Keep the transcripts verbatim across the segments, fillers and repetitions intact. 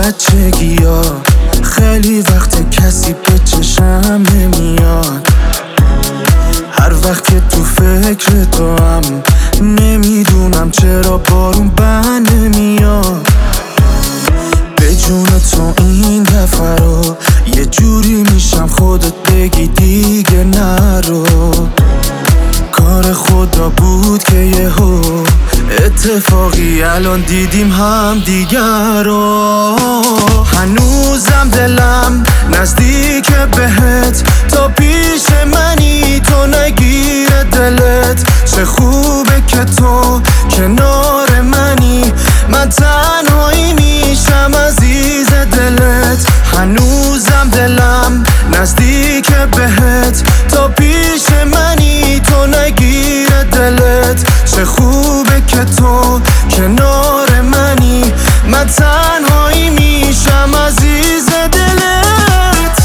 بچگی ها خیلی وقت کسی به چشم نمیاد. هر وقت که تو فکر تو هم نمیدونم چرا بارون بند نمیاد. به جون تو این دفعه رو یه جوری میشم خودت بگی دیگه نرو. کار خدا بود که یهو اتفاقی الان دیدیم هم دیگر رو. هنوزم دلم نزدیک بهت، تا پیش منی تو نگیره دلت. چه خوبه که تو کنار منی، من تنهایی میشم عزیز دلت. هنوزم دلم نزدیک بهت، تا پیش منی تو نگیره دلت. چه خوبه که تو کنار منی، من تنهایی میشم عزیز دلت.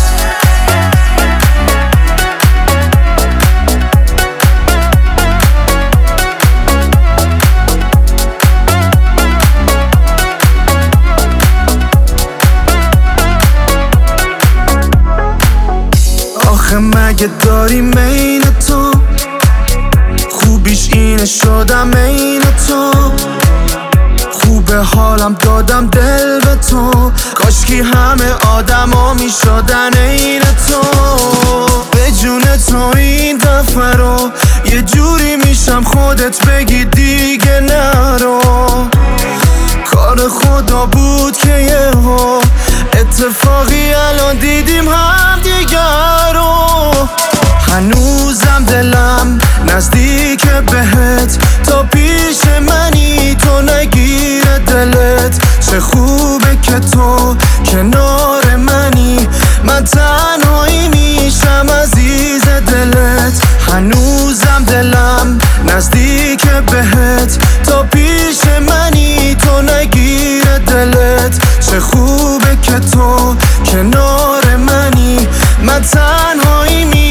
آخه مگه داری مین تو، خوبیش اینه شدم عین تو. خوبه حالم دادم دل به تو، کاشکی همه آدما میشدن عین تو. به جون تو این دفعه رو یه جوری میشم خودت بگی دیگه نرو. کار خدا بود که یهو اتفاقی الان دیدیم هم دیگر رو. هنوزم دلم نزدیک بهت، تا پیش منی تو نگیره دلت. چه خوبه که تو کنار منی، من تنهایی میشم عزیز دلت. هنوزم دلم نزدیک بهت، تا پیش منی تو نگیره دلت. چه خوبه که تو کنار منی، من تنهایی میشم